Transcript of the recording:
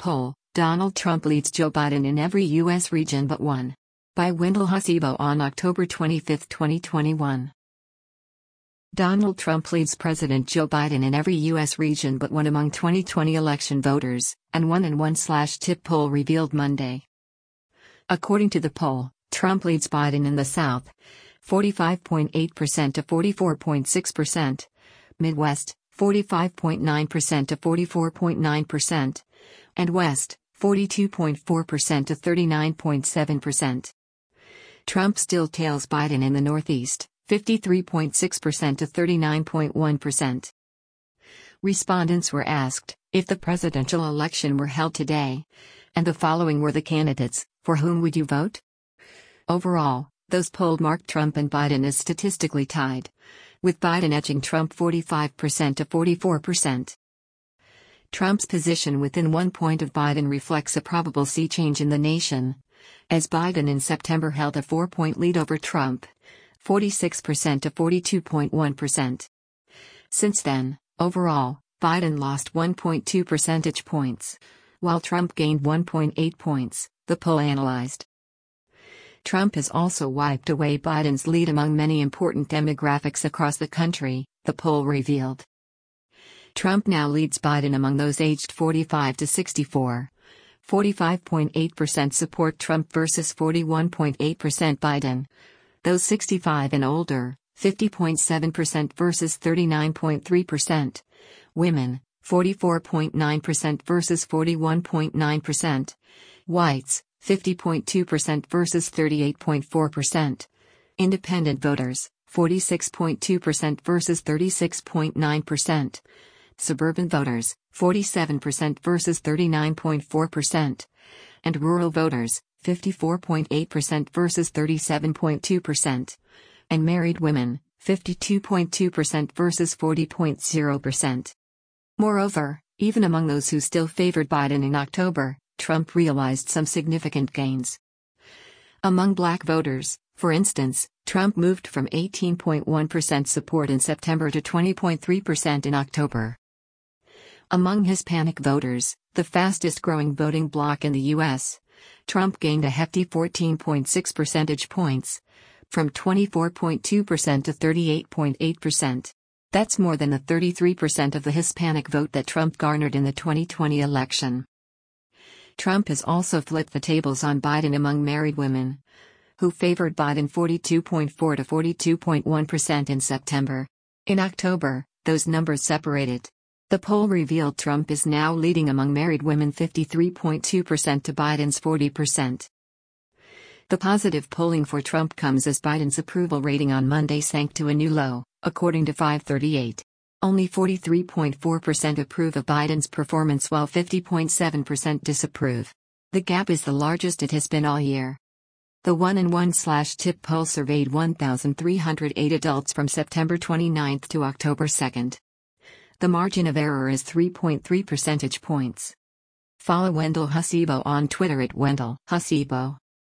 poll, Donald Trump leads Joe Biden in every U.S. region but one. By Wendell Hussebo on October 25, 2021. Donald Trump leads President Joe Biden in every U.S. region but one among 2020 election voters, and 1&1/TIP poll revealed Monday. According to the poll, Trump leads Biden in the South, 45.8% to 44.6%, Midwest, 45.9% to 44.9%, and West, 42.4% to 39.7%. Trump still tails Biden in the Northeast, 53.6% to 39.1%. Respondents were asked if the presidential election were held today, and the following were the candidates: for whom would you vote? Overall, those polled marked Trump and Biden as statistically tied, with Biden edging Trump 45% to 44%. Trump's position within 1 point of Biden reflects a probable sea change in the nation, as Biden in September held a 4-point lead over Trump, 46% to 42.1%. Since then, overall, Biden lost 1.2 percentage points, while Trump gained 1.8 points, the poll analyzed. Trump has also wiped away Biden's lead among many important demographics across the country, the poll revealed. Trump now leads Biden among those aged 45 to 64. 45.8% support Trump versus 41.8% Biden. Those 65 and older, 50.7% versus 39.3%. Women, 44.9% versus 41.9%. Whites, 50.2% versus 38.4%. Independent voters, 46.2% versus 36.9%. Suburban voters, 47% versus 39.4%. And rural voters, 54.8% versus 37.2%. And married women, 52.2% versus 40.0%. Moreover, even among those who still favored Biden in October, Trump realized some significant gains. Among black voters, for instance, Trump moved from 18.1% support in September to 20.3% in October. Among Hispanic voters, the fastest-growing voting bloc in the U.S., Trump gained a hefty 14.6 percentage points, from 24.2% to 38.8%. That's more than the 33% of the Hispanic vote that Trump garnered in the 2020 election. Trump has also flipped the tables on Biden among married women, who favored Biden 42.4% to 42.1% in September. In October, those numbers separated. The poll revealed Trump is now leading among married women 53.2% to Biden's 40%. The positive polling for Trump comes as Biden's approval rating on Monday sank to a new low, according to 538. Only 43.4% approve of Biden's performance while 50.7% disapprove. The gap is the largest it has been all year. The 1&1/TIP poll surveyed 1,308 adults from September 29 to October 2. The margin of error is 3.3 percentage points. Follow Wendell Hussebo on Twitter at Wendell Hussebo.